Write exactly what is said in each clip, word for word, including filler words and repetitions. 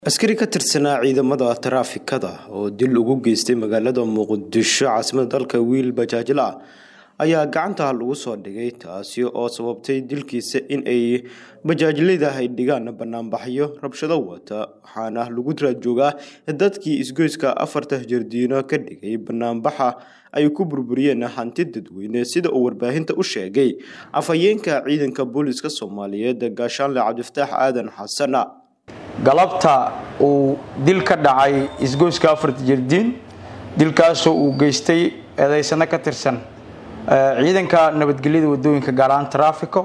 askari ka tirsanaa ciidamada taraafikada oo dil ugu geystay magaalada Muqdisho caasimadda dalka wiil bajaajla ayaa gacanta lagu soo dhigay taasi oo sababtay dilkiisa in ay bajaajlida ay dhigaan banaanbaxyo rabshado wata waxaana lagu raadjoogaa dadkii isgoyska afarta jardiino ka dhigay banaanbaxa ay ku burburiyeen hanti dadweyne sida uu warbaahinta u sheegay afhayeenka ciidanka booliska Soomaaliyeed Gaashaanle Cabdifataax Aadan Xasan galabta uu dil ka dhacay isgoyska afarta jardiin dilkaas oo uu geystay eedaysana ka tirsan ciidanka nabadgelyada wadooyinka gaaraan traafiko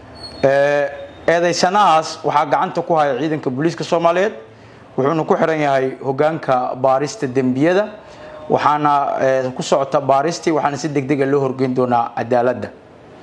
eedaysanaas waxa gacanta ku haya ciidanka booliska Soomaaliyeed wuxuuna ku xiran yahay hogaanka baarista dambiyada waxaana ku socota baaristii waxaana si degdeg ah loo horgeyn doonaa cadaaladda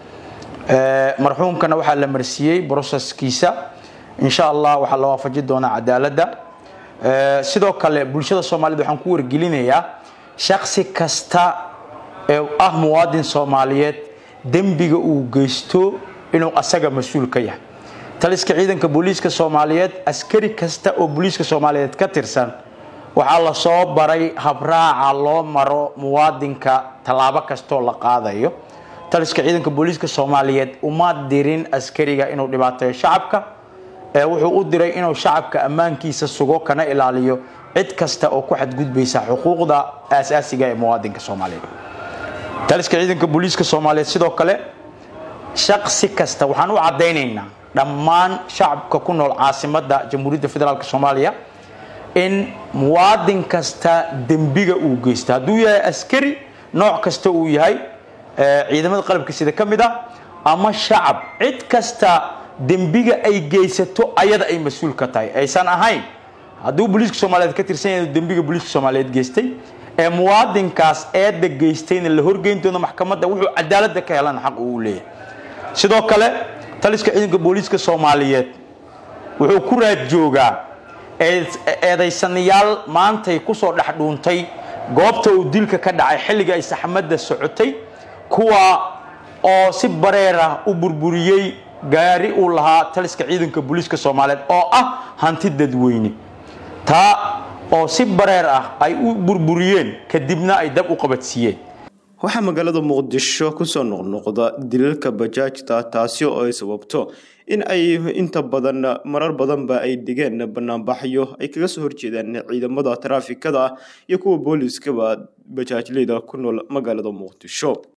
marxuumkana waxa la marsiiyay processkiisa إن شاء الله وحلا وافجدونا عدالة سيدو كله بلشة الصومالية وحن كور جلينيا شخص كستا أه موادين صوماليات دم بيجو وجستو إنه أسجى مسؤول كيا تلس كعيدن كبوليس كصوماليات عسكري كستا أو بوليس كصوماليات كترسان وحلا صوب براي هبراء على مرو موادين كتلابا كستو لقاضي يو تلس كعيدن كبوليس كصوماليات وما ديرين عسكري إنه دبعته شعبك wuxuu u diray inuu shacabka amaankiisa sugo kana ilaaliyo cid kasta oo ku xad gudbaysa xuquuqda aasaasiga ee muwaadinka Soomaaliyeed taliska ciidanka booliska Soomaaliyeed sidoo kale shakhsi kasta waxaan u cadeynaynaa dhammaan shacabka ku nool caasimadda Jamhuuriyadda Federaalka Soomaaliya in muwaadin kasta dambiga uu geysto haduu yahay askari nooc kasta uu yahay ciidamada qalabka sida kamida ama shacab cid kasta dembiga ay geysato ayada ay mas'uul ka tahay aysan ahayn haduu booliska Soomaaliyeed ka tirsan yahay dembiga booliska Soomaaliyeed geystay ee muwaadinkaas eedda geystayna la horgeyn doono maxkamadda wuxuu cadaaladda ka helan xaq uu leeyahay sidoo kale taliska ciidanka booliska Soomaaliyeed wuxuu ku raad joogaa eedaysanayaal maantay ku soo dhaxdhuuntay goobta uu dilka ka dhacay xilliga ay saxmadda socotay kuwa oo si bareera u burburiyay gaari uu lahaa taliska ciidanka booliska Soomaaliyeed oo ah hanti dadweyne taa oo si bareer ah ay u burburiyeen kadibna ay dab u qabadsiiyeen waxa magaalada Muqdisho ku soo noqnoqda dilalka bajaajta taasi oo ay sababto in ay inta badan marar badan ba ay digeen banaanbaxyo ay kaga soo horjeedaan ciidamada taraafikada iyo kuwa booliska bajaajleyda ku nool magaalada Muqdisho